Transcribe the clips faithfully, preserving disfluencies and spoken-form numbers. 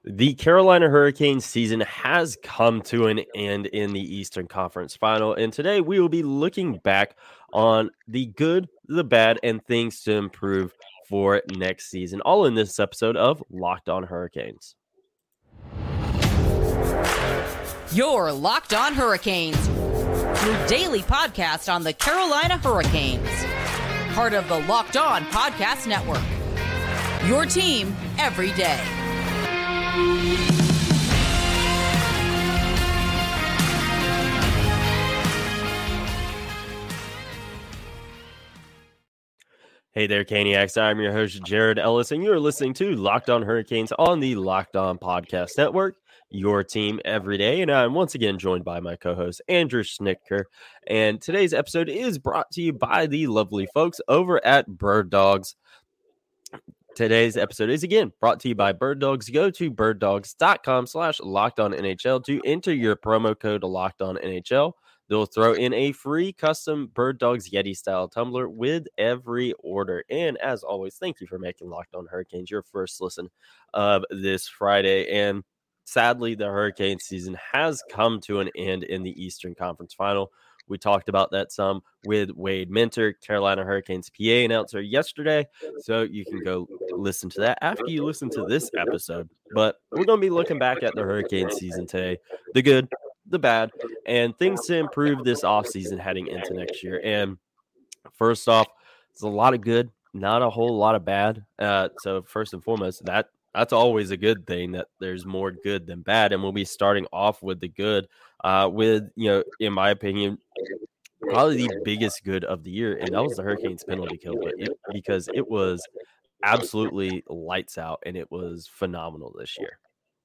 The Carolina Hurricanes season has come to an end in the Eastern Conference Final, and today we will be looking back on the good, the bad, and things to improve for next season, all in this episode of Locked On Hurricanes. You're Locked On Hurricanes, your daily podcast on the Carolina Hurricanes, part of the Locked On Podcast Network, your team every day. Hey there, Caniacs. I'm your host, Jared Ellis, and you're listening to Locked On Hurricanes on the Locked On Podcast Network, your team every day. And I'm once again joined by my co-host, Andrew Schnittker. And today's episode is brought to you by the lovely folks over at Bird Dogs. Today's episode is again brought to you by Bird Dogs. Go to birddogs.com slash locked on NHL to enter your promo code locked on N H L. They'll throw in a free custom Bird Dogs Yeti style tumbler with every order. And as always, thank you for making Locked On Hurricanes your first listen of this Friday. And sadly, the Hurricane season has come to an end in the Eastern Conference Final. We talked about that some with Wade Minter, Carolina Hurricanes P A announcer yesterday. So you can go listen to that after you listen to this episode. But we're going to be looking back at the Hurricane season today, the good, the bad, and things to improve this offseason heading into next year. And first off, it's a lot of good, not a whole lot of bad. Uh, so first and foremost, that that's always a good thing, that there's more good than bad. And we'll be starting off with the good, uh, with, you know, in my opinion, probably the biggest good of the year. And that was the Hurricanes penalty kill, but it, because it was absolutely lights out and it was phenomenal this year.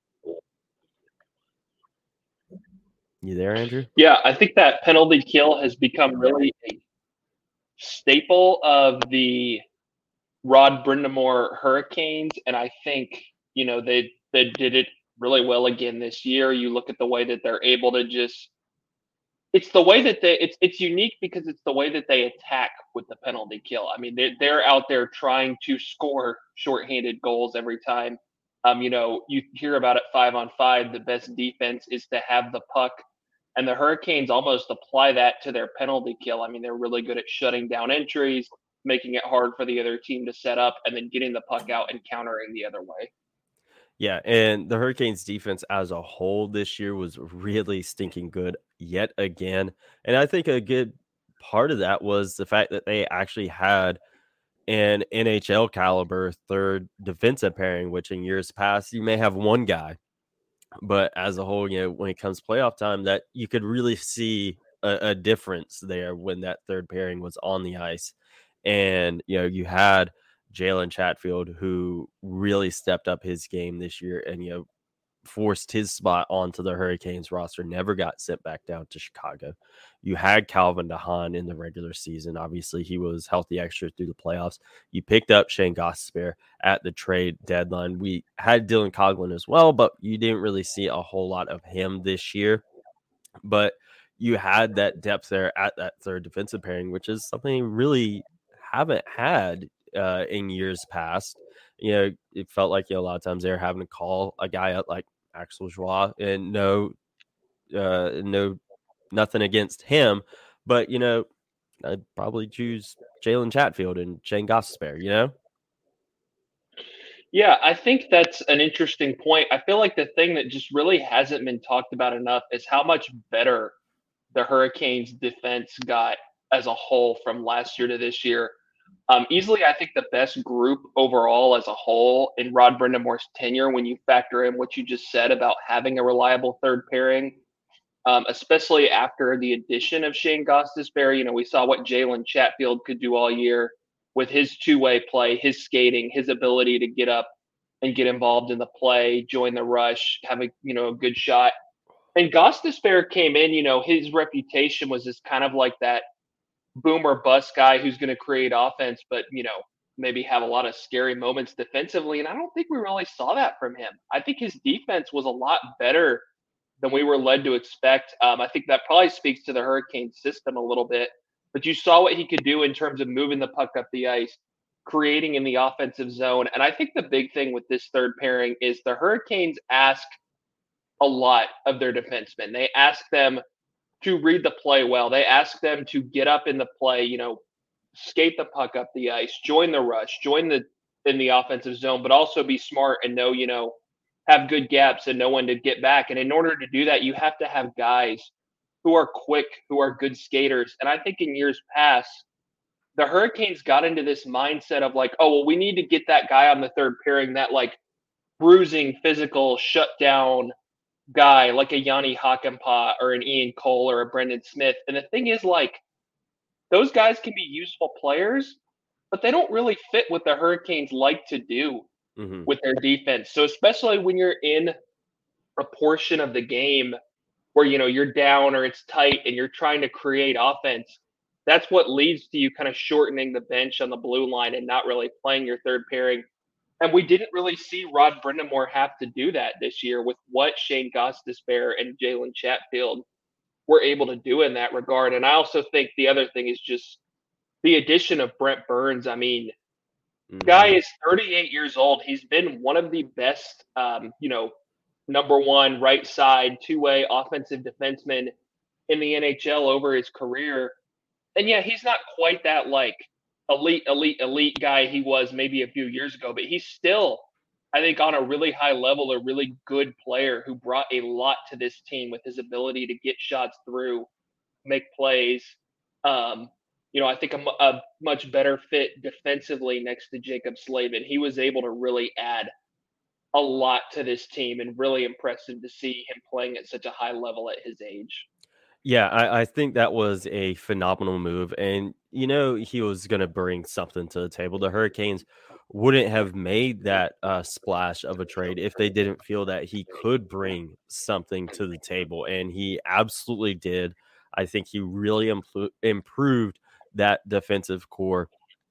You there, Andrew? Yeah, I think that penalty kill has become really a staple of the Rod Brind'Amour Hurricanes, and I think, you know, they they did it really well again this year. You look at the way that they're able to just it's the way that they it's it's unique because it's the way that they attack with the penalty kill. I mean, they're they're out there trying to score shorthanded goals every time. Um, you know, you hear about it five on five. The best defense is to have the puck, and the Hurricanes almost apply that to their penalty kill. I mean, they're really good at shutting down entries, making it hard for the other team to set up, and then getting the puck out and countering the other way. Yeah, and the Hurricanes defense as a whole this year was really stinking good yet again. And I think a good part of that was the fact that they actually had an N H L caliber third defensive pairing, which in years past you may have one guy, but as a whole, you know, when it comes playoff time, that you could really see a, a difference there when that third pairing was on the ice. And, you know, you had Jalen Chatfield, who really stepped up his game this year and, you know, forced his spot onto the Hurricanes roster, never got sent back down to Chicago. You had Calvin DeHaan in the regular season. Obviously, he was healthy extra through the playoffs. You picked up Shane Gostisbehere at the trade deadline. We had Dylan Coghlan as well, but you didn't really see a whole lot of him this year. But you had that depth there at that third defensive pairing, which is something you really haven't had uh, in years past. You know, it felt like, you know, a lot of times they're having to call a guy out like Axel Joie, and no, uh, no, nothing against him, but, you know, I'd probably choose Jalen Chatfield and Shane Gostisbehere, you know? Yeah, I think that's an interesting point. I feel like the thing that just really hasn't been talked about enough is how much better the Hurricanes defense got as a whole from last year to this year. Um, easily, I think the best group overall as a whole in Rod Brind'Amour's tenure, when you factor in what you just said about having a reliable third pairing, um, especially after the addition of Shane Gostisbehere. You know, we saw what Jalen Chatfield could do all year with his two-way play, his skating, his ability to get up and get involved in the play, join the rush, have a, you know, a good shot. And Gostisbehere came in, you know, his reputation was as kind of like that boom or bust guy who's going to create offense, but, you know, maybe have a lot of scary moments defensively. And I don't think we really saw that from him. I think his defense was a lot better than we were led to expect. Um, I think that probably speaks to the Hurricane system a little bit, but you saw what he could do in terms of moving the puck up the ice, creating in the offensive zone. And I think the big thing with this third pairing is the Hurricanes ask a lot of their defensemen. They ask them to read the play well. They ask them to get up in the play, you know, skate the puck up the ice, join the rush, join the in the offensive zone, but also be smart and know, you know, have good gaps and know when to get back. And in order to do that, you have to have guys who are quick, who are good skaters. And I think in years past, the Hurricanes got into this mindset of like, oh, well, we need to get that guy on the third pairing, that like bruising, physical, shutdown guy like a Yanni Hakanpää or an Ian Cole or a Brendan Smith. And the thing is, like, those guys can be useful players, but they don't really fit what the Hurricanes like to do mm-hmm. with their defense. So especially when you're in a portion of the game where, you know, you're down or it's tight and you're trying to create offense, that's what leads to you kind of shortening the bench on the blue line and not really playing your third pairing. And we didn't really see Rod Brind'Amour have to do that this year with what Shane Gostisbehere and Jalen Chatfield were able to do in that regard. And I also think the other thing is just the addition of Brent Burns. I mean, mm-hmm. guy is thirty-eight years old. He's been one of the best, um, you know, number one right side, two-way offensive defenseman in the N H L over his career. And yeah, he's not quite that like elite, elite, elite guy he was maybe a few years ago, but he's still, I think, on a really high level, a really good player who brought a lot to this team with his ability to get shots through, make plays. Um, you know, I think a, a much better fit defensively next to Jacob Slavin. He was able to really add a lot to this team, and really impressive to see him playing at such a high level at his age. Yeah, I, I think that was a phenomenal move. And, you know, he was going to bring something to the table. The Hurricanes wouldn't have made that uh, splash of a trade if they didn't feel that he could bring something to the table. And he absolutely did. I think he really impl- improved that defensive core.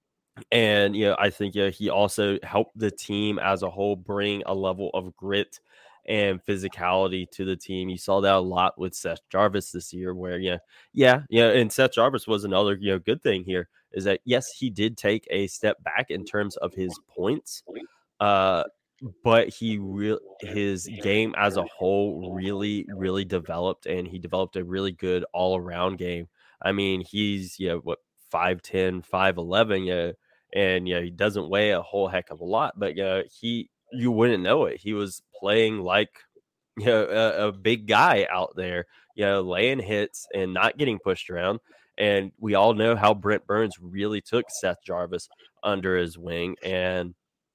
And, you know, I think yeah, he also helped the team as a whole bring a level of grit and physicality to the team. You saw that a lot with Seth Jarvis this year, where yeah, yeah, yeah, and Seth Jarvis was another you know good thing here is that yes, he did take a step back in terms of his points, uh, but he real his game as a whole really really developed, and he developed a really good all around game. I mean, he's you know what five ten, five eleven, yeah, and yeah, he doesn't weigh a whole heck of a lot, but yeah, he. You wouldn't know it. He was playing like you know, a, a big guy out there, you know, laying hits and not getting pushed around. And we all know how Brent Burns really took Seth Jarvis under his wing. And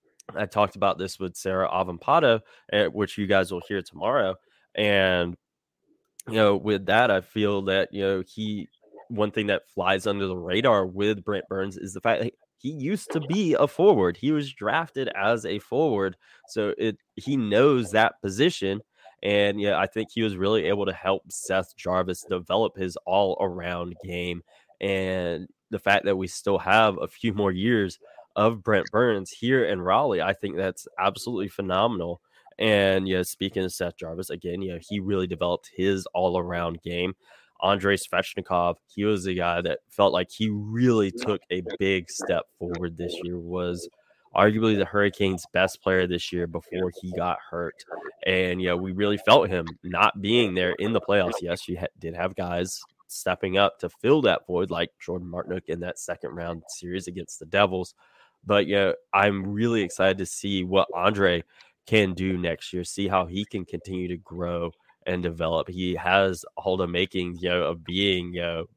I talked about this with Sarah Avampado, which you guys will hear tomorrow. And, you know, with that, I feel that, you know, he, one thing that flies under the radar with Brent Burns is the fact that he used to be a forward. He was drafted as a forward. So it he knows that position. And yeah, I think he was really able to help Seth Jarvis develop his all-around game. And the fact that we still have a few more years of Brent Burns here in Raleigh, I think that's absolutely phenomenal. And yeah, speaking of Seth Jarvis, again, yeah, he really developed his all-around game. Andrei Svechnikov, he was a guy that felt like he really took a big step forward this year, was arguably the Hurricanes' best player this year before he got hurt. And, yeah, we really felt him not being there in the playoffs. Yes, you ha- did have guys stepping up to fill that void, like Jordan Martinook in that second round series against the Devils. But, yeah, I'm really excited to see what Andrei can do next year, see how he can continue to grow and develop. He has all the makings, you know, of being, you know,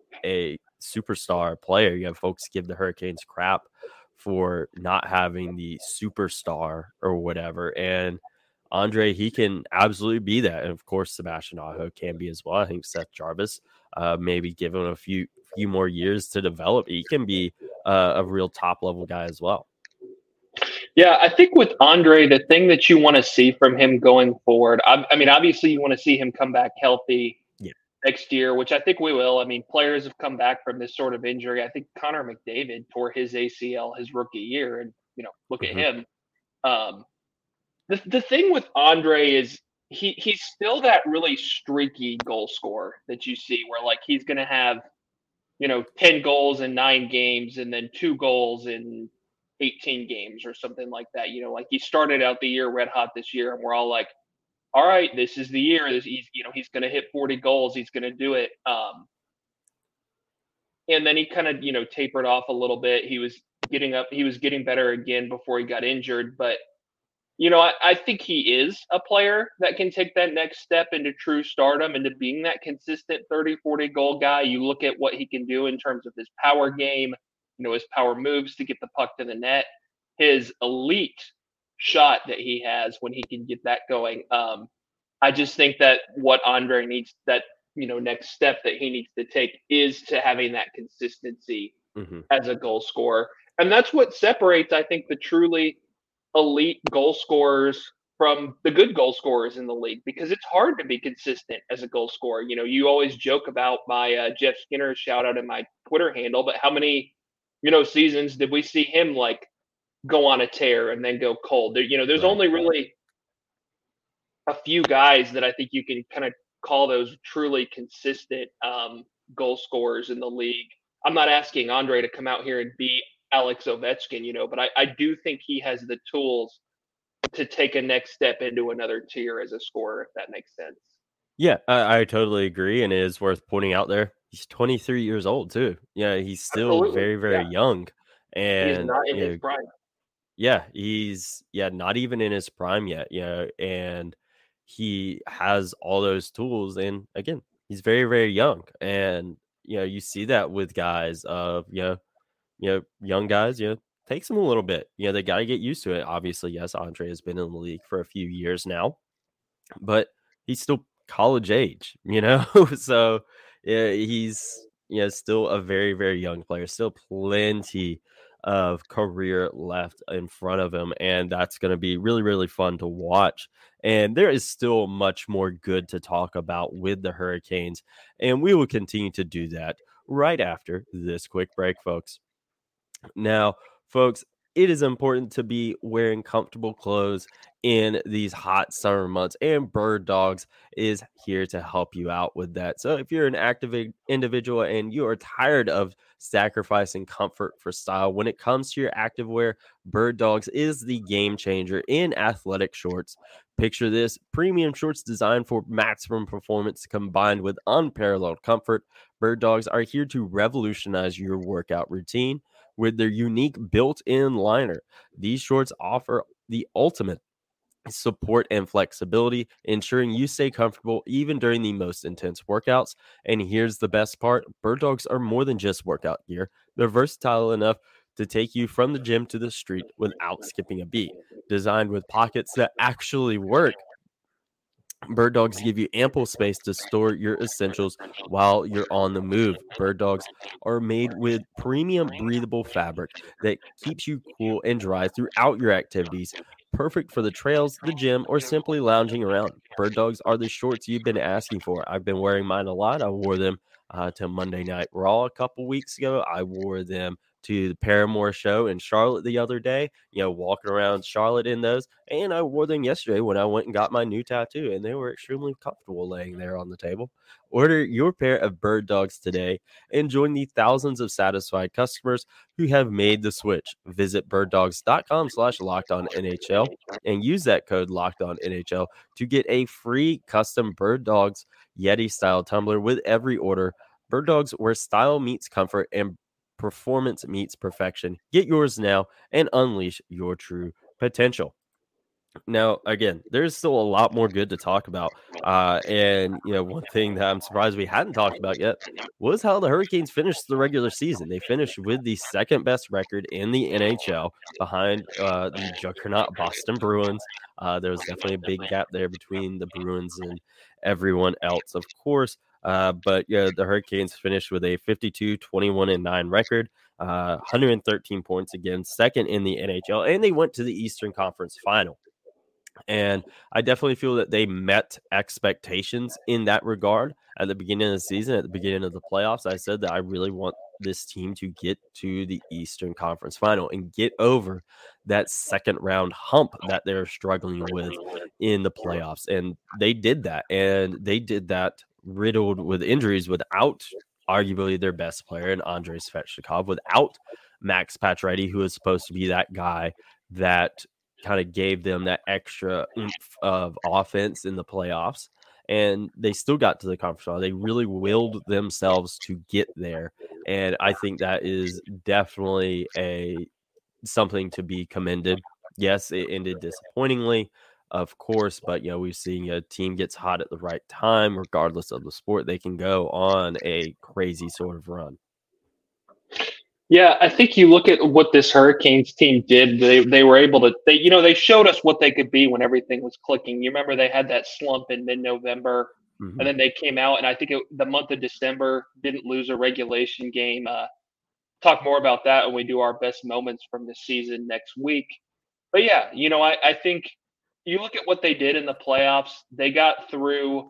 a superstar player. You know, folks give the Hurricanes crap for not having the superstar or whatever. And Andrei, he can absolutely be that. And of course, Sebastian Aho can be as well. I think Seth Jarvis, uh, maybe give him a few few more years to develop, he can be uh, a real top level guy as well. Yeah, I think with Andrei, the thing that you want to see from him going forward, I, I mean, obviously you want to see him come back healthy yeah. next year, which I think we will. I mean, players have come back from this sort of injury. I think Connor McDavid tore his A C L his rookie year, and, you know, look mm-hmm. at him. Um, the, the thing with Andrei is he he's still that really streaky goal scorer that you see where, like, he's going to have, you know, ten goals in nine games and then two goals in eighteen games or something like that. You know, like he started out the year red hot this year, and we're all like, all right, this is the year. This he's you know he's going to hit forty goals. He's going to do it. Um, and then he kind of you know tapered off a little bit. He was getting up. He was getting better again before he got injured. But you know, I, I think he is a player that can take that next step into true stardom, into being that consistent thirty, forty goal guy. You look at what he can do in terms of his power game, you know, his power moves to get the puck to the net, his elite shot that he has when he can get that going. Um, I just think that what Andre needs, that, you know, next step that he needs to take is to having that consistency mm-hmm. as a goal scorer. And that's what separates, I think, the truly elite goal scorers from the good goal scorers in the league, because it's hard to be consistent as a goal scorer. You know, you always joke about my uh, Jeff Skinner shout out in my Twitter handle, but how many, you know, seasons did we see him like go on a tear and then go cold? There, you know, there's right. only really a few guys that I think you can kind of call those truly consistent um, goal scorers in the league. I'm not asking Andre to come out here and be Alex Ovechkin, you know, but I, I do think he has the tools to take a next step into another tier as a scorer, if that makes sense. Yeah, I, I totally agree. And it is worth pointing out there, he's twenty-three years old too. Yeah, he's still Absolutely. very, very yeah. young. And he's not in his know, prime. Yeah, he's yeah, not even in his prime yet. Yeah, and he has all those tools. And again, he's very, very young. And you know, you see that with guys of you know, you know, young guys, you know, takes them a little bit. You know, they got to get used to it. Obviously, yes, Andre has been in the league for a few years now, but he's still college age, you know? So yeah, he's, you know, still a very, very young player, still plenty of career left in front of him. And that's going to be really, really fun to watch. And there is still much more good to talk about with the Hurricanes. And we will continue to do that right after this quick break, folks. Now, folks, it is important to be wearing comfortable clothes in these hot summer months, and Bird Dogs is here to help you out with that. So if you're an active individual and you are tired of sacrificing comfort for style when it comes to your activewear, Bird Dogs is the game changer in athletic shorts. Picture this: premium shorts designed for maximum performance combined with unparalleled comfort. Bird Dogs are here to revolutionize your workout routine with their unique built-in liner. These shorts offer the ultimate support and flexibility, ensuring you stay comfortable even during the most intense workouts. And here's the best part: Bird Dogs are more than just workout gear. They're versatile enough to take you from the gym to the street without skipping a beat. Designed with pockets that actually work, Bird Dogs give you ample space to store your essentials while you're on the move. Bird Dogs are made with premium breathable fabric that keeps you cool and dry throughout your activities. Perfect for the trails, the gym, or simply lounging around. Bird Dogs are the shorts you've been asking for. I've been wearing mine a lot. I wore them uh, to Monday Night Raw a couple weeks ago. I wore them to the Paramore show in Charlotte the other day, you know, walking around Charlotte in those. And I wore them yesterday when I went and got my new tattoo, and they were extremely comfortable laying there on the table. Order your pair of Bird Dogs today and join the thousands of satisfied customers who have made the switch. Visit birddogs.com slash locked on NHL and use that code locked on N H L to get a free custom Bird Dogs Yeti style tumbler with every order. Bird Dogs, where style meets comfort and performance meets perfection. Get yours now and unleash your true potential. Now, again, there's still a lot more good to talk about. Uh, and, you know, one thing that I'm surprised we hadn't talked about yet was how the Hurricanes finished the regular season. They finished with the second best record in the N H L behind uh, the juggernaut Boston Bruins. Uh, there was definitely a big gap there between the Bruins and everyone else, of course. Uh, but yeah, the Hurricanes finished with a fifty-two, twenty-one, and nine record, uh, one hundred thirteen points, again, second in the N H L, and they went to the Eastern Conference Final. And I definitely feel that they met expectations in that regard at the beginning of the season, at the beginning of the playoffs. I said that I really want this team to get to the Eastern Conference Final and get over that second round hump that they're struggling with in the playoffs. And they did that, and they did that riddled with injuries without arguably their best player in Andrei Svechnikov without Max Pacioretty, who is supposed to be that guy that kind of gave them that extra oomph of offense in the playoffs. And they still got to the conference final. They really willed themselves to get there. And I think that is definitely a something to be commended. Yes, it ended disappointingly, of course, but you know, we've seen a team gets hot at the right time, regardless of the sport, they can go on a crazy sort of run. Yeah, I think you look at what this Hurricanes team did. They they were able to, they you know, they showed us what they could be when everything was clicking. You remember they had that slump in mid-November, mm-hmm. and then they came out, and I think it, the month of December didn't lose a regulation game. Uh, talk more about that when we do our best moments from the season next week. But yeah, you know, I, I think you look at what they did in the playoffs. They got through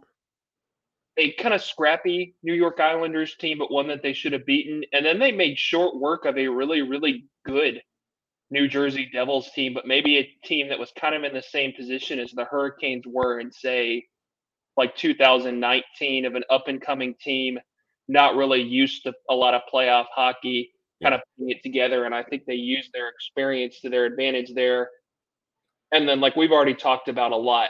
a kind of scrappy New York Islanders team, but one that they should have beaten. And then they made short work of a really, really good New Jersey Devils team, but maybe a team that was kind of in the same position as the Hurricanes were in, say, like two thousand nineteen, of an up-and-coming team, not really used to a lot of playoff hockey, kind of putting it together. And I think they used their experience to their advantage there. And then, like we've already talked about a lot,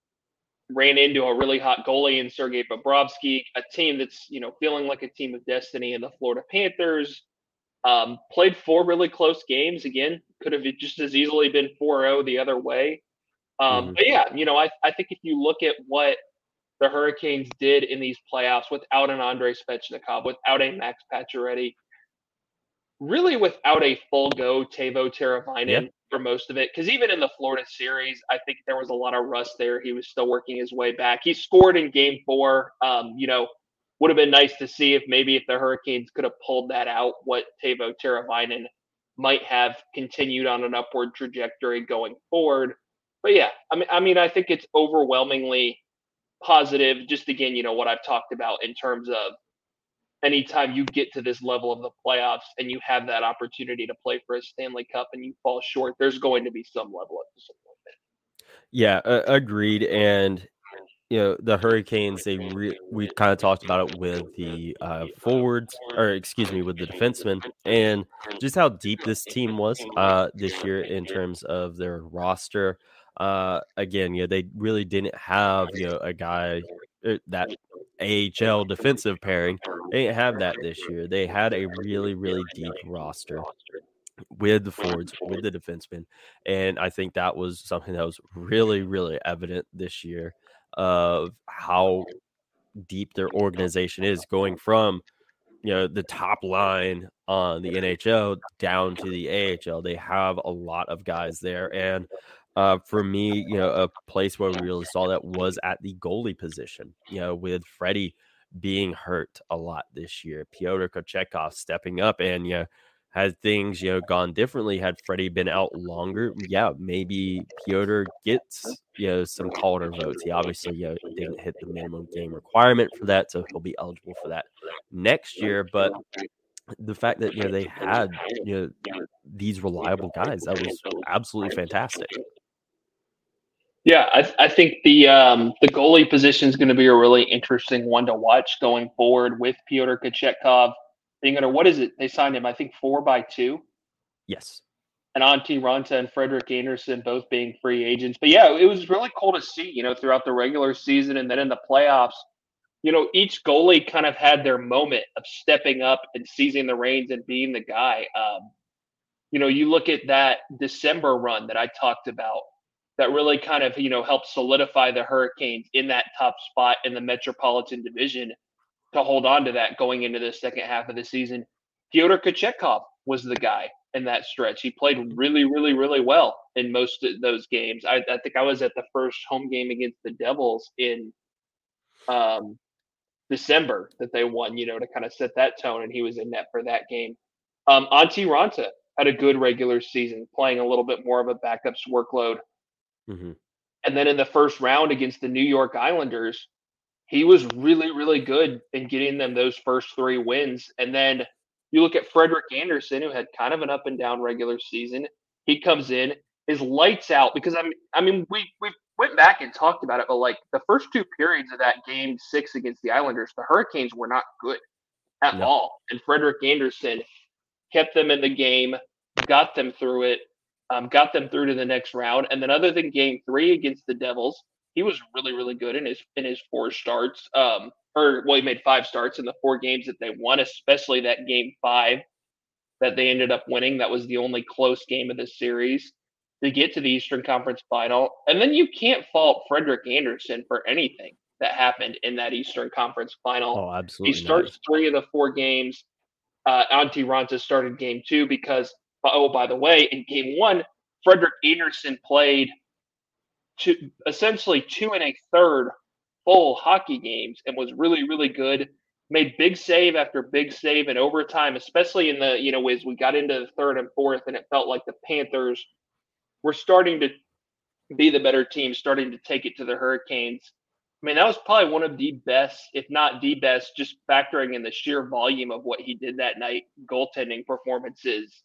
ran into a really hot goalie in Sergei Bobrovsky, a team that's, you know, feeling like a team of destiny in the Florida Panthers. Um, played four really close games. Again, could have just as easily been four oh the other way. Um, mm-hmm. But yeah, you know, I, I think if you look at what the Hurricanes did in these playoffs without an Andrei Svechnikov, without a Max Pacioretty, really without a full go Teuvo Teravainen yeah. for most of it, because even in the Florida series, I think there was a lot of rust there. He was still working his way back. He scored in game four. Um, you know, would have been nice to see if maybe if the Hurricanes could have pulled that out, what Teuvo Teravainen might have continued on an upward trajectory going forward. But yeah, I mean, I mean, I think it's overwhelmingly positive. Just again, you know, what I've talked about in terms of anytime you get to this level of the playoffs and you have that opportunity to play for a Stanley Cup and you fall short, there's going to be some level of disappointment. Yeah, uh, agreed. And, you know, the Hurricanes, they re- we kind of talked about it with the uh, forwards, or excuse me, with the defensemen, and just how deep this team was uh, this year in terms of their roster. Uh, again, you know, they really didn't have, you know, a guy that A H L defensive pairing. They didn't have that this year. They had a really, really deep roster with the forwards, with the defensemen. And I think that was something that was really, really evident this year of how deep their organization is, going from, you know, the top line on the N H L down to the A H L. They have a lot of guys there. And Uh, for me, you know, a place where we really saw that was at the goalie position, you know, with Freddie being hurt a lot this year, Pyotr Kochetkov stepping up, and, you know, had things, you know, gone differently, had Freddie been out longer, yeah, maybe Pyotr gets, you know, some Calder votes. He obviously, you know, didn't hit the minimum game requirement for that, so he'll be eligible for that next year. But the fact that, you know, they had, you know, these reliable guys, that was absolutely fantastic. Yeah, I, I think the um, the goalie position is going to be a really interesting one to watch going forward with Pyotr Kochetkov being under, what is it? They signed him, I think, four by two. Yes. And Antti Ranta and Frederik Andersen both being free agents. But yeah, it was really cool to see, you know, throughout the regular season and then in the playoffs, you know, each goalie kind of had their moment of stepping up and seizing the reins and being the guy. Um, you know, you look at that December run that I talked about, that really kind of, you know, helped solidify the Hurricanes in that top spot in the Metropolitan Division to hold on to that going into the second half of the season. Pyotr Kochetkov was the guy in that stretch. He played really, really, really well in most of those games. I, I think I was at the first home game against the Devils in um, December that they won, you know, to kind of set that tone, and he was in net for that game. Um, Antti Ranta had a good regular season, playing a little bit more of a backup's workload. Mm-hmm. And then in the first round against the New York Islanders, he was really, really good in getting them those first three wins. And then you look at Frederik Andersen, who had kind of an up and down regular season. He comes in, is lights out, because I mean, I mean, we we went back and talked about it, but like the first two periods of that game six against the Islanders, the Hurricanes were not good at No. all. And Frederick Anderson kept them in the game, got them through it, um, got them through to the next round. And then other than game three against the Devils, he was really, really good in his in his four starts. Um, or well, he made five starts in the four games that they won, especially that game five that they ended up winning. That was the only close game of the series to get to the Eastern Conference Final. And then you can't fault Frederick Anderson for anything that happened in that Eastern Conference Final. Oh, absolutely. He starts not. three of the four games. Uh, Antti Raanta started game two because, oh, by the way, in game one, Frederick Anderson played two, essentially two and a third full hockey games and was really, really good. Made big save after big save in overtime, especially in the, you know, as we got into the third and fourth, and it felt like the Panthers were starting to be the better team, starting to take it to the Hurricanes. I mean, that was probably one of the best, if not the best, just factoring in the sheer volume of what he did that night, goaltending performances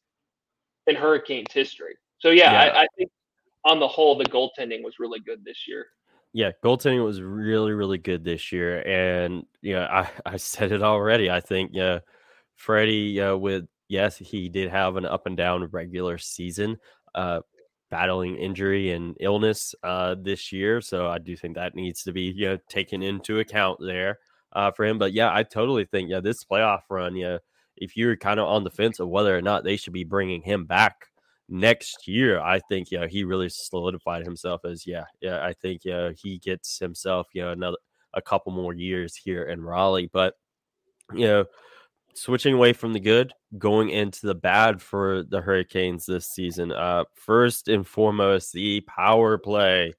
in Hurricanes history. So, yeah, Yeah. I, I think on the whole, the goaltending was really good this year. Yeah, goaltending was really, really good this year. And, you know, I, I said it already. I think, yeah, Freddie, uh, with, yes, he did have an up and down regular season, uh, battling injury and illness uh, this year. So I do think that needs to be, you know, taken into account there uh, for him. But, yeah, I totally think, yeah, this playoff run, yeah, if you're kind of on the fence of whether or not they should be bringing him back next year, I think, yeah, he really solidified himself as, yeah, yeah, I think, yeah, he gets himself, you know, another, a couple more years here in Raleigh. But, you know, switching away from the good, going into the bad for the Hurricanes this season. Uh, first and foremost, the power play.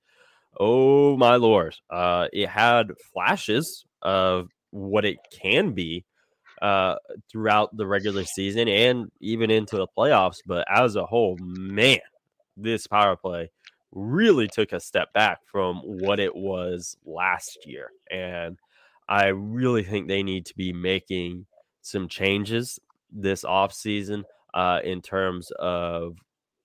Oh, my Lord. Uh, it had flashes of what it can be uh throughout the regular season and even into the playoffs, but as a whole, man, this power play really took a step back from what it was last year. And I really think they need to be making some changes this offseason uh in terms of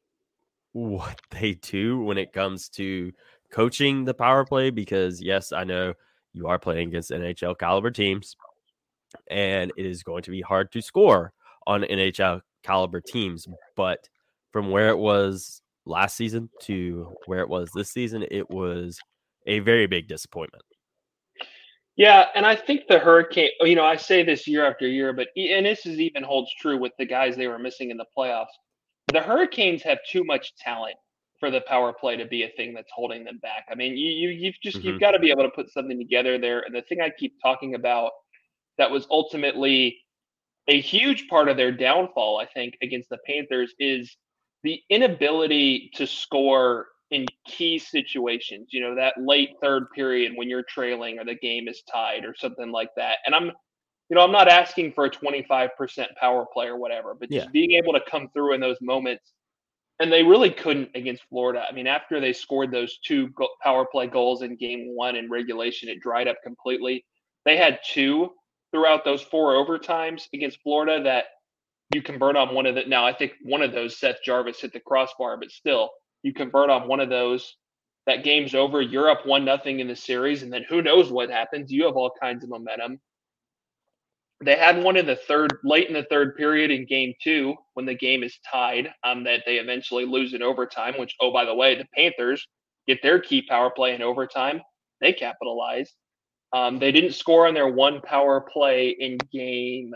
what they do when it comes to coaching the power play, because yes, I know you are playing against N H L caliber teams, and it is going to be hard to score on N H L caliber teams. But from where it was last season to where it was this season, it was a very big disappointment. Yeah, and I think the Hurricane, you know, I say this year after year, but and this is even holds true with the guys they were missing in the playoffs. The Hurricanes have too much talent for the power play to be a thing that's holding them back. I mean, you, you you've just mm-hmm. you've got to be able to put something together there. And the thing I keep talking about that was ultimately a huge part of their downfall, I think, against the Panthers is the inability to score in key situations, you know, that late third period when you're trailing or the game is tied or something like that. And I'm, you know, I'm not asking for a twenty-five percent power play or whatever, but just yeah. being able to come through in those moments. And they really couldn't against Florida. I mean, after they scored those two go- power play goals in game one in regulation, it dried up completely. They had two throughout those four overtimes against Florida that you convert on one of the, now I think one of those Seth Jarvis hit the crossbar, but still you convert on one of those, that game's over. You're up one nothing in the series. And then who knows what happens? You have all kinds of momentum. They had one in the third, late in the third period in game two, when the game is tied, um, that they eventually lose in overtime, which, oh, by the way, the Panthers get their key power play in overtime. They capitalized. Um, they didn't score on their one power play in game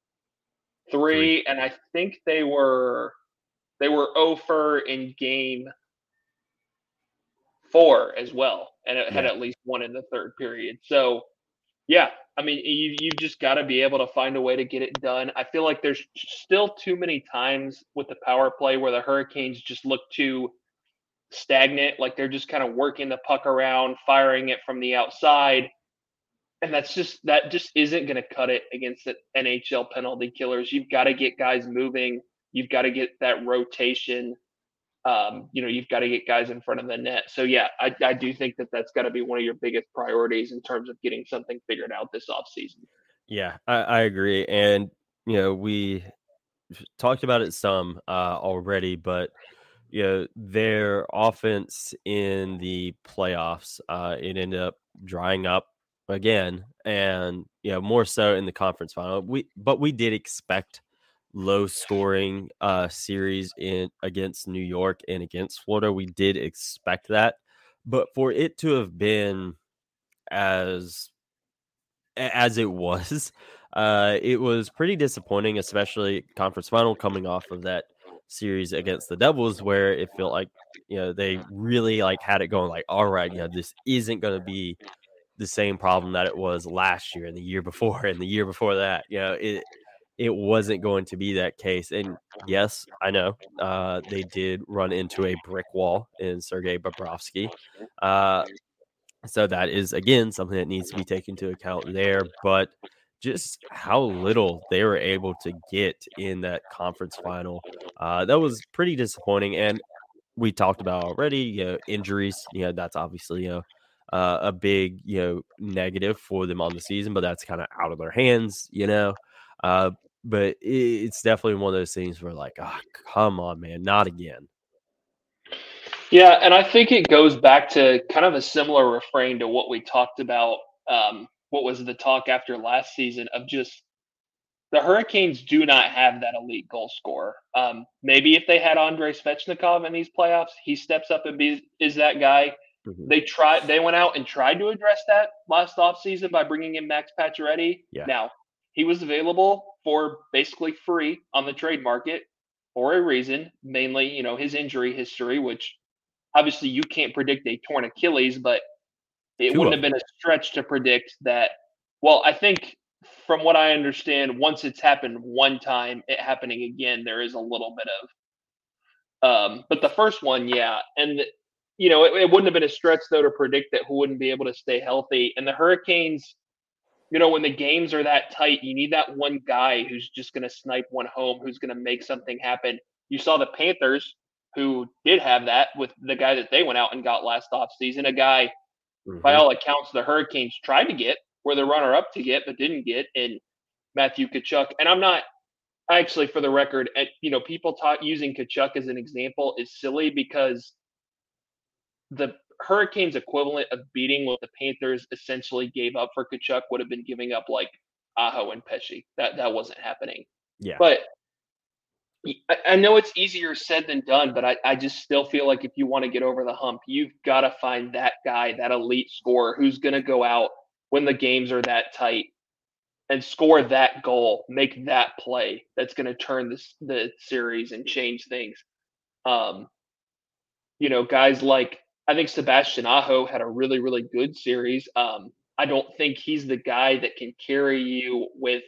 three, and I think they were they were oh for in game four as well, and it had yeah. at least one in the third period. So, yeah, I mean, you you've just got to be able to find a way to get it done. I feel like there's still too many times with the power play where the Hurricanes just look too stagnant, like they're just kind of working the puck around, firing it from the outside. And that's just, that just isn't going to cut it against the N H L penalty killers. You've got to get guys moving. You've got to get that rotation. Um, you know, you've got to get guys in front of the net. So, yeah, I, I do think that that's got to be one of your biggest priorities in terms of getting something figured out this offseason. Yeah, I, I agree. And, you know, we talked about it some uh, already, but, you know, their offense in the playoffs, uh, it ended up drying up again, and you know more so in the conference final. We but we did expect low scoring uh series in against New York and against Florida. We did expect that, but for it to have been as as it was, uh, it was pretty disappointing, especially conference final coming off of that series against the Devils, where it felt like you know they really like had it going. Like, all right, you know, this isn't going to be the same problem that it was last year and the year before and the year before that. You know, it it wasn't going to be that case. And yes, I know uh, they did run into a brick wall in Sergei Bobrovsky. Uh, so that is, again, something that needs to be taken into account there. But just how little they were able to get in that conference final, uh, that was pretty disappointing. And we talked about already, you know, injuries. You know, that's obviously, you know, uh, a big, you know, negative for them on the season, but that's kind of out of their hands, you know. Uh, but it, it's definitely one of those things where, like, oh, come on, man, not again. Yeah, and I think it goes back to kind of a similar refrain to what we talked about. Um, what was the talk after last season of just the Hurricanes do not have that elite goal scorer. Um, maybe if they had Andrei Svechnikov in these playoffs, he steps up and be, is that guy. Mm-hmm. They tried. They went out and tried to address that last offseason by bringing in Max Pacioretty. Yeah. Now, he was available for basically free on the trade market for a reason, mainly, you know, his injury history, which obviously you can't predict a torn Achilles, but it Two wouldn't have been a stretch to predict that. Well, I think from what I understand, once it's happened one time, it happening again, there is a little bit of, um, but the first one, yeah. And, you know, it, it wouldn't have been a stretch though to predict that who wouldn't be able to stay healthy. And the Hurricanes, you know, when the games are that tight, you need that one guy who's just going to snipe one home, who's going to make something happen. You saw the Panthers, who did have that with the guy that they went out and got last offseason, a guy, mm-hmm. by all accounts, the Hurricanes tried to get, were the runner-up to get, but didn't get, in Matthew Tkachuk. And I'm not, actually, for the record, you know, people talk using Tkachuk as an example is silly because the Hurricanes equivalent of beating what the Panthers essentially gave up for Tkachuk would have been giving up like Aho and Pesce. That that wasn't happening. Yeah. But I, I know it's easier said than done, but I, I just still feel like if you want to get over the hump, you've got to find that guy, that elite scorer who's going to go out when the games are that tight and score that goal, make that play that's going to turn this the series and change things. Um, you know, guys like, I think Sebastian Aho had a really, really good series. Um, I don't think he's the guy that can carry you with,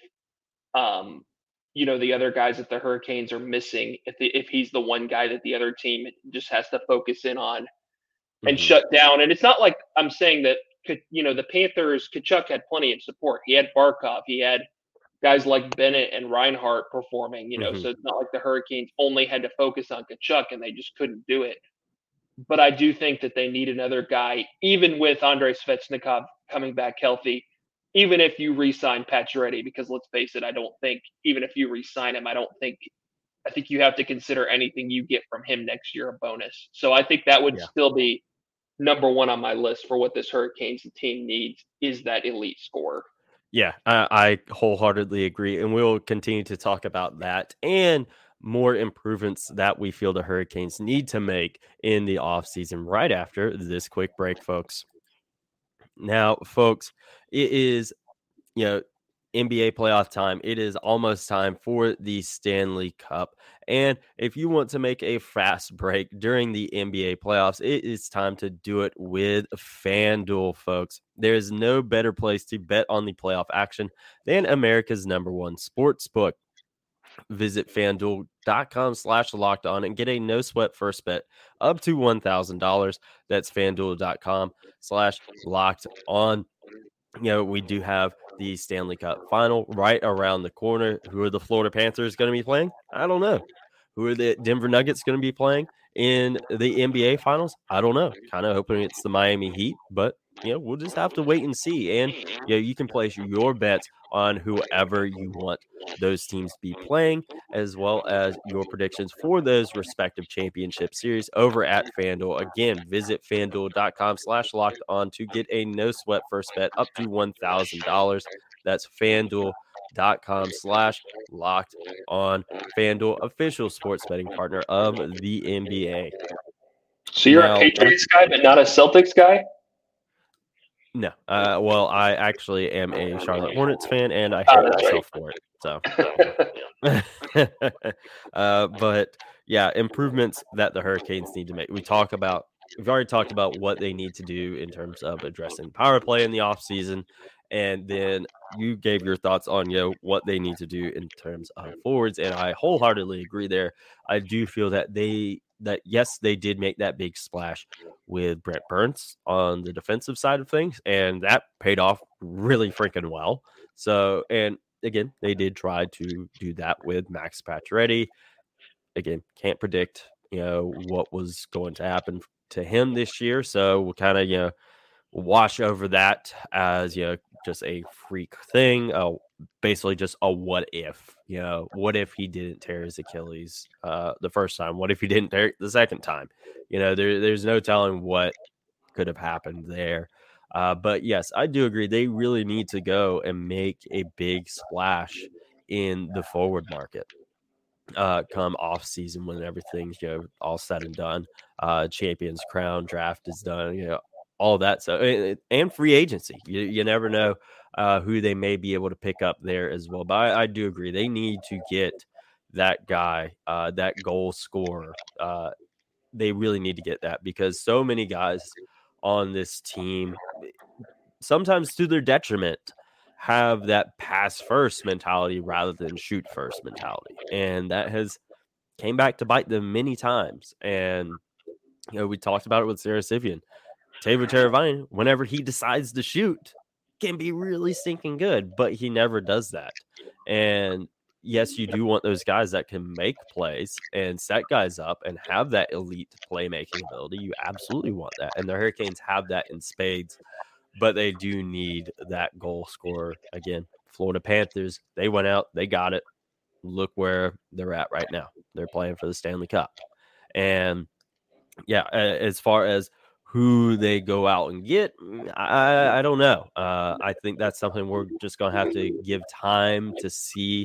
um, you know, the other guys that the Hurricanes are missing. If the, if he's the one guy that the other team just has to focus in on and mm-hmm. shut down. And it's not like I'm saying that, you know, the Panthers, Tkachuk had plenty of support. He had Barkov. He had guys like Bennett and Reinhart performing, you know, mm-hmm. so it's not like the Hurricanes only had to focus on Tkachuk and they just couldn't do it. But I do think that they need another guy, even with Andrei Svechnikov coming back healthy, even if you re-sign Pacioretty, because let's face it, I don't think, even if you re-sign him, I don't think, I think you have to consider anything you get from him next year a bonus. So I think that would yeah. still be number one on my list for what this Hurricanes team needs is that elite scorer. Yeah, I, I wholeheartedly agree. And we'll continue to talk about that and more improvements that we feel the Hurricanes need to make in the offseason right after this quick break, folks. Now, folks, it is, you know, N B A playoff time. It is almost time for the Stanley Cup. And if you want to make a fast break during the N B A playoffs, it is time to do it with FanDuel, folks. There is no better place to bet on the playoff action than America's number one sports book. Visit FanDuel.com slash locked on and get a no sweat first bet up to one thousand dollars. That's FanDuel.com slash locked on. You know, we do have the Stanley Cup final right around the corner. Who are the Florida Panthers going to be playing? I don't know. Who are the Denver Nuggets going to be playing in the N B A finals? I don't know. Kind of hoping it's the Miami Heat, but you know, we'll just have to wait and see. And, you know, you can place your bets on whoever you want those teams to be playing, as well as your predictions for those respective championship series over at FanDuel. Again, visit FanDuel.com slash locked on to get a no sweat first bet up to one thousand dollars. That's FanDuel.com slash locked on. FanDuel, official sports betting partner of the N B A. So you're Now, a Patriots guy, but not a Celtics guy? No. Uh, well, I actually am a Charlotte Hornets fan, and I hate Oh, that's myself for it. So, uh, but yeah, improvements that the Hurricanes need to make. We talk about, we've already talked about what they need to do in terms of addressing power play in the offseason. And then you gave your thoughts on, you know, what they need to do in terms of forwards. And I wholeheartedly agree there. I do feel that they, that yes, they did make that big splash with Brent Burns on the defensive side of things, and that paid off really freaking well. So, and again, they did try to do that with Max Pacioretty. Again, can't predict, you know, what was going to happen to him this year. So we'll kind of, you know, wash over that as, you know, just a freak thing. Uh, basically just a what if, you know, what if he didn't tear his Achilles uh, the first time? What if he didn't tear it the second time? You know, there, there's no telling what could have happened there. Uh, but yes, I do agree. They really need to go and make a big splash in the forward market. Uh, come off season when everything's, you know, all said and done. Uh, Champions Crown draft is done, you know, all that. So, and, and free agency, you, you never know uh, who they may be able to pick up there as well. But I, I do agree. They need to get that guy, uh, that goal scorer. Uh, they really need to get that because so many guys on this team, sometimes to their detriment, have that pass first mentality rather than shoot first mentality. And that has came back to bite them many times. And, you know, we talked about it with Sarah Sivian. Teuvo Teravainen, whenever he decides to shoot, can be really stinking good, but he never does that. And yes, you do want those guys that can make plays and set guys up and have that elite playmaking ability. You absolutely want that. And the Hurricanes have that in spades, but they do need that goal scorer. Again, Florida Panthers, they went out, they got it. Look where they're at right now. They're playing for the Stanley Cup. And yeah, as far as who they go out and get, I, I don't know. Uh, I think that's something we're just going to have to give time to see,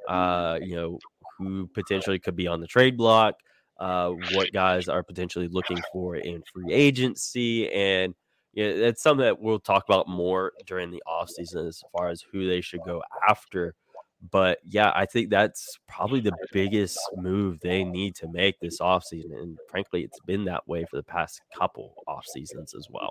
uh, you know, who potentially could be on the trade block, uh, what guys are potentially looking for in free agency. And yeah, it's something that we'll talk about more during the offseason as far as who they should go after. But yeah, I think that's probably the biggest move they need to make this offseason. And frankly, it's been that way for the past couple off seasons as well.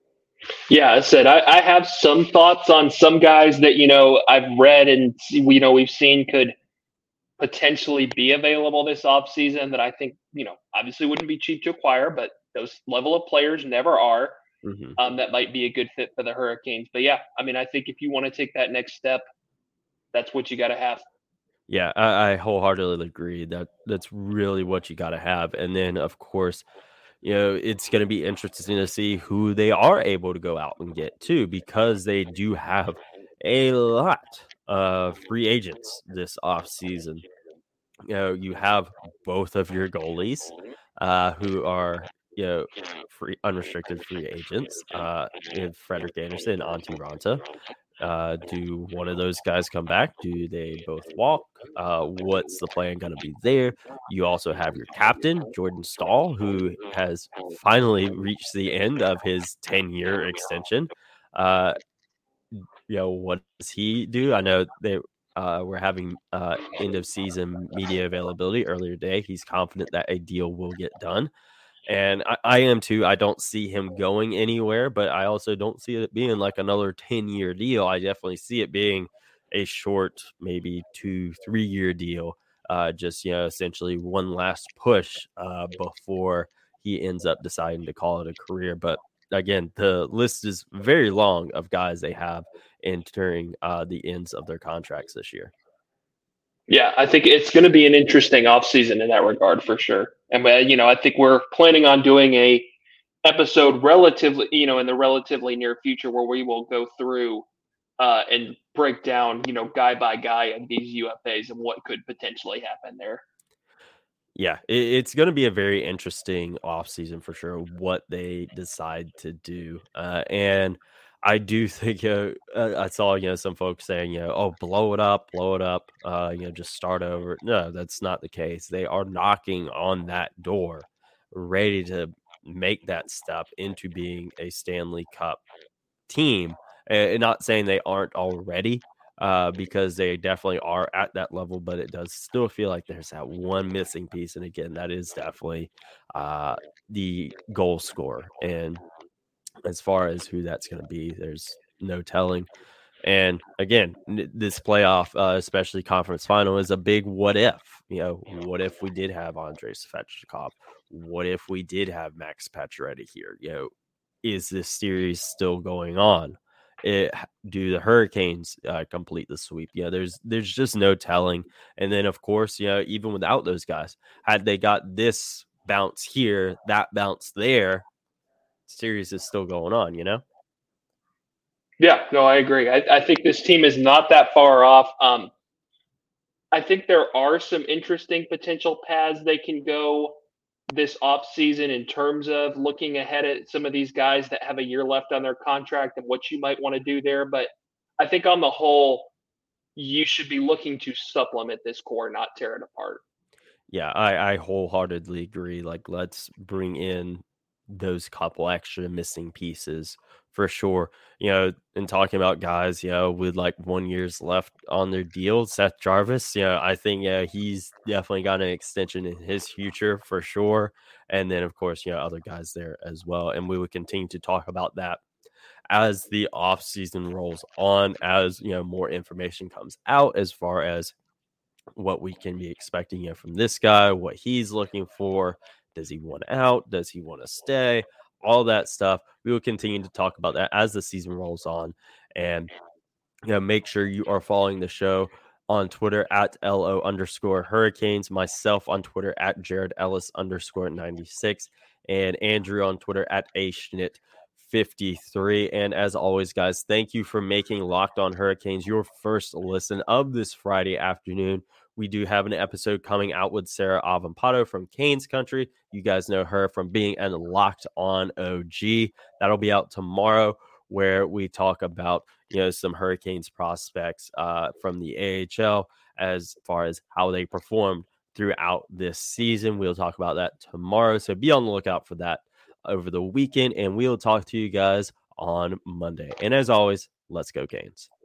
Yeah, I said I, I have some thoughts on some guys that, you know, I've read and, you know, we've seen could potentially be available this offseason that I think, you know, obviously wouldn't be cheap to acquire, but those level of players never are. Mm-hmm. Um, that might be a good fit for the Hurricanes. But yeah, I mean, I think if you want to take that next step, that's what you got to have. Yeah, I, I wholeheartedly agree that that's really what you got to have. And then, of course, you know, it's going to be interesting to see who they are able to go out and get too, because they do have a lot of free agents this offseason. You know, you have both of your goalies uh, who are, you know, free unrestricted free agents, uh, in Frederik Andersen and Antti Raanta. Uh, do one of those guys come back? Do they both walk? Uh, what's the plan going to be there? You also have your captain, Jordan Staal, who has finally reached the end of his ten-year extension. Uh, you know, what does he do? I know they uh, were having uh, end-of-season media availability earlier today. He's confident that a deal will get done. And I, I am too. I don't see him going anywhere, but I also don't see it being like another ten-year deal. I definitely see it being a short, maybe two, three-year deal. Uh, just, you know, essentially one last push uh, before he ends up deciding to call it a career. But again, the list is very long of guys they have entering uh, the ends of their contracts this year. Yeah, I think it's going to be an interesting offseason in that regard for sure. And, uh, you know, I think we're planning on doing a episode relatively, you know, in the relatively near future where we will go through uh, and break down, you know, guy by guy of these U F As and what could potentially happen there. Yeah, it, it's going to be a very interesting offseason for sure, what they decide to do. Uh, and I do think, uh, uh, I saw, you know, some folks saying, you know, oh, blow it up, blow it up, uh, you know, just start over. No, that's not the case. They are knocking on that door, ready to make that step into being a Stanley Cup team. And not saying they aren't already, uh, because they definitely are at that level, but it does still feel like there's that one missing piece. And again, that is definitely uh, the goal scorer. And as far as who that's going to be, there's no telling. And again, n- this playoff, uh, especially conference final, is a big what if. You know, what if we did have Andrei Svechnikov? What if we did have Max Pacioretty here? You know, is this series still going on? It, do the Hurricanes uh, complete the sweep? Yeah, there's there's just no telling. And then, of course, you know, even without those guys, had they got this bounce here, that bounce there, series is still going on, you know? Yeah, no, I agree. I, I think this team is not that far off. Um, I think there are some interesting potential paths they can go this offseason in terms of looking ahead at some of these guys that have a year left on their contract and what you might want to do there. But I think on the whole, you should be looking to supplement this core, not tear it apart. Yeah, I, I wholeheartedly agree. Like, let's bring in those couple extra missing pieces for sure. You know, and talking about guys, you know, with like one year's left on their deal, Seth Jarvis, you know, I think yeah, he's definitely got an extension in his future for sure. And then, of course, you know, other guys there as well. And we would continue to talk about that as the off season rolls on, as you know, more information comes out as far as what we can be expecting, you know, from this guy, what he's looking for. Does he want out? Does he want to stay? All that stuff. We will continue to talk about that as the season rolls on. And you know, make sure you are following the show on Twitter at L O underscore Hurricanes, myself on Twitter at Jared Ellis underscore ninety-six, and Andrew on Twitter at A Schnitt fifty-three. And as always, guys, thank you for making Locked On Hurricanes your first listen of this Friday afternoon. We do have an episode coming out with Sarah Avampato from Canes Country. You guys know her from being an Locked On O G. That'll be out tomorrow, where we talk about, you know, some Hurricanes prospects uh, from the A H L as far as how they performed throughout this season. We'll talk about that tomorrow, so be on the lookout for that over the weekend, and we'll talk to you guys on Monday. And as always, let's go Canes.